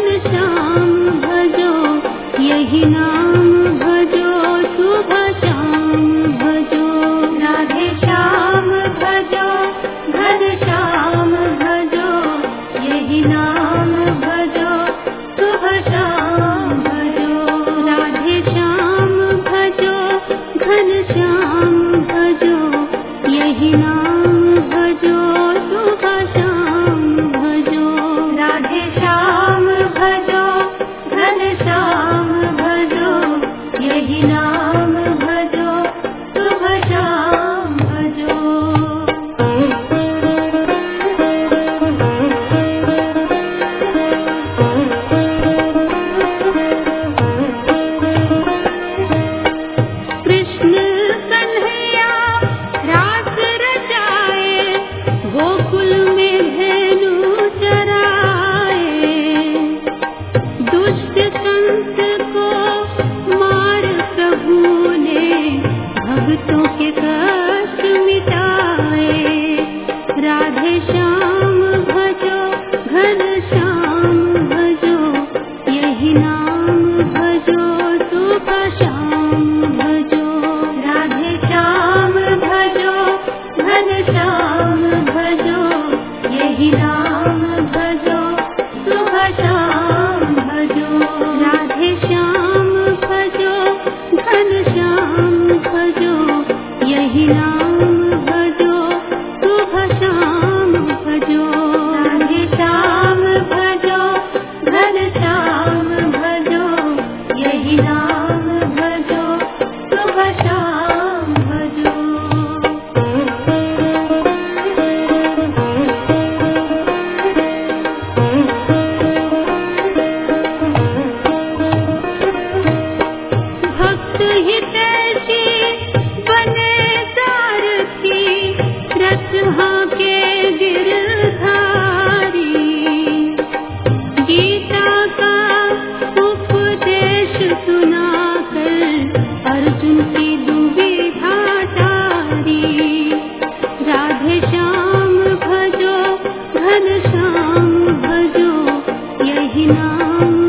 श्याम भजो, यही नाम भजो, सुबह शाम भजो। राधे श्याम भजो, घन श्याम भजो, यही नाम भजो, सुबह शाम भजो। राधे श्याम भजो, घन श्याम भजो, यही नाम भजो, सुबह शाम भजो। राधे श्याम भजो, घन श्याम भजो, यही नाम भजो, सुबह शाम भजो। कृष्ण कन्हैया रास रचाए, गोकुल में धेनु चराए। दुष्ट संत को मार प्रभु ने, भक्तों के कष्ट मिटाए। राधे श्याम भजो, घन श्याम भजो, यही नाम भजो, सुबह शाम भजो। राधे श्याम भजो, घन श्याम भजो, यही नाम भजो, सुबह शाम भजो। राधे श्याम भजो, घन श्याम भजो, यही नाम भजो, सुबह शाम भजो। राधे श्याम भजो, घन श्याम भजो, यही नाम भजो, सुबह शाम भजो। भक्त हितैषी बने सारथी, रथ हांके गिरधारी। गीता का उपदेश सुनाकर अर्जुन की दुविधा टारी। राधे श्याम भजो, घन श्याम भजो, यही नाम